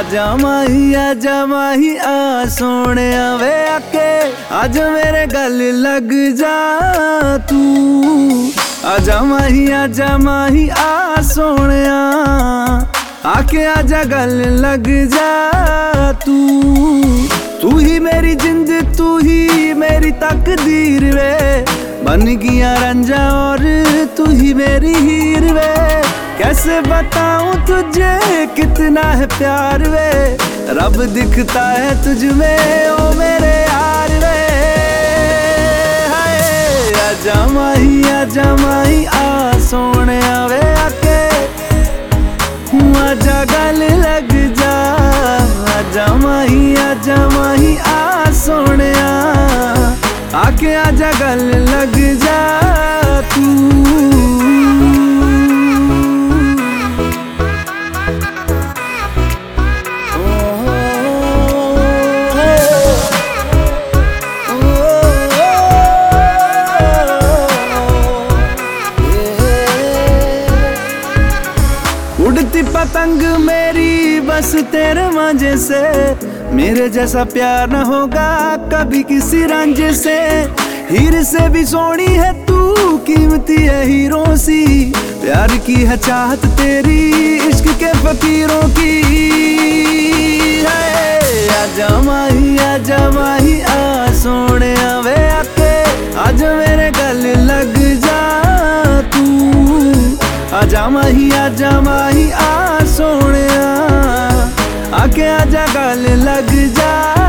आजा माही आ सोने वे आके आज मेरे गल लग जा तू। आजा माही आ सोने आके आजा गल लग जा तू। तू ही मेरी जिंद तू ही मेरी तकदीर वे, बन गया रंजा और तू ही मेरी हीर वे। कैसे बताऊं तुझे कितना है प्यार वे, रब दिखता है तुझ में ओ मेरे यार वे। हाय आजा माही आ सोने वे आके आजा गल लग जा। आजा माही आ सोने आके आजा गल लग जा तू। उड़ती पतंग मेरी बस तेरे मांझे से, मेरे जैसा प्यार न होगा कभी किसी रंजे से। हीर से भी सोनी है तू, कीमती है हीरों सी, प्यार की है चाहत तेरी इश्क के फकीरों की। आजा माही आ सोने वे आके आज मेरे गल लग जा तू। आजा माही आ सोने आके आजा गल लग जा।